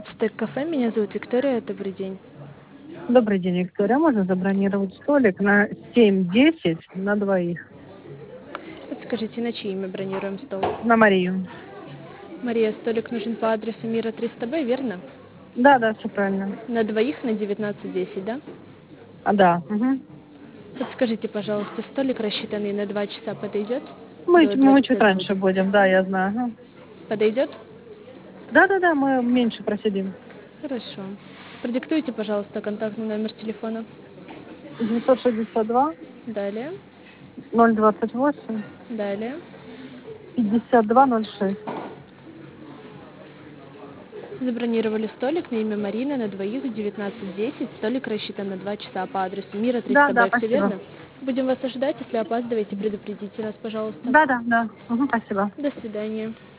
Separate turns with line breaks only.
Стейк-кафе, меня зовут Виктория, добрый день.
Добрый день, Виктория. Можно забронировать столик на 7:10 на двоих?
Подскажите, на чье имя бронируем стол?
На Марию.
Мария, столик нужен по адресу Мира 300Б, верно?
Да, да, все правильно.
На двоих на 19:10, да?
Да. Угу.
Подскажите, пожалуйста, столик, рассчитанный на 2 часа, подойдет?
Мы,
До
мы чуть
21
раньше
будет.
будем, да, я знаю. Ага.
Подойдет?
Да, да, да, мы меньше просидим.
Хорошо. Продиктуйте, пожалуйста, контактный номер телефона.
962
Далее,
028
далее.
5206.
Забронировали столик на имя Марина на двоих в 19:10. Столик рассчитан на 2 часа по адресу Мира
Да, да,
300Б. Все
спасибо.
верно? Будем вас ожидать. Если опаздываете, предупредите нас, пожалуйста.
Да, да, да. Угу, спасибо.
До свидания.